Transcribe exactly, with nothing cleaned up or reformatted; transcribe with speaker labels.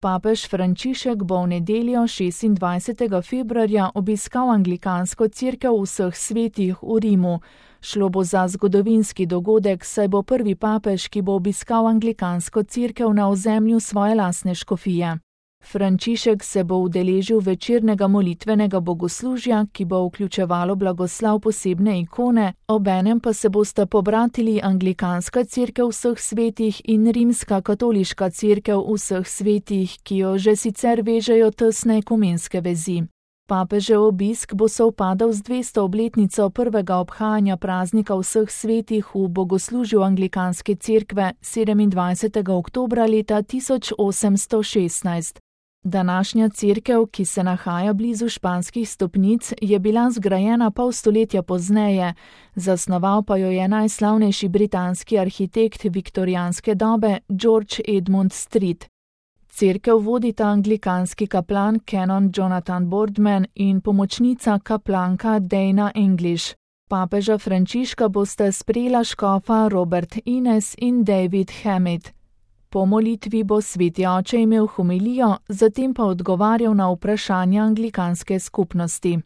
Speaker 1: Papež Frančišek bo v nedeljo šestindvajsetega februarja obiskal anglikansko cerkev vseh svetih v Rimu. Šlo bo za zgodovinski dogodek, saj bo prvi papež, ki bo obiskal anglikansko cerkev na ozemlju svoje lastne škofije. Frančišek se bo udeležil večernega molitvenega bogoslužja, ki bo vključevalo blagoslav posebne ikone, obenem pa se bosta pobratili anglikanska cerkev vseh svetih in rimska katoliška cerkev vseh svetih, ki jo že sicer vežejo tesne ekumenske vezi. Papežev obisk bo sovpadal z dvesto obletnico prvega obhajanja praznika vseh svetih v bogoslužju anglikanske cerkve sedemindvajsetega oktobra leta tisoč osemsto šestnajst. Današnja cerkev, ki se nahaja blizu Španskih stopnic, je bila zgrajena pol stoletja pozneje, zasnoval pa jo je najslavnejši britanski arhitekt viktorijanske dobe George Edmund Street. Cerkev vodita anglikanski kaplan canon Jonathan Boardman in pomočnica kaplanka Dana English. Papeža Frančiška bosta sprejela škofa Robert Innes in David Hammett. Po molitvi bo sveti oče imel homilijo, zatem pa odgovarjal na vprašanja anglikanske skupnosti.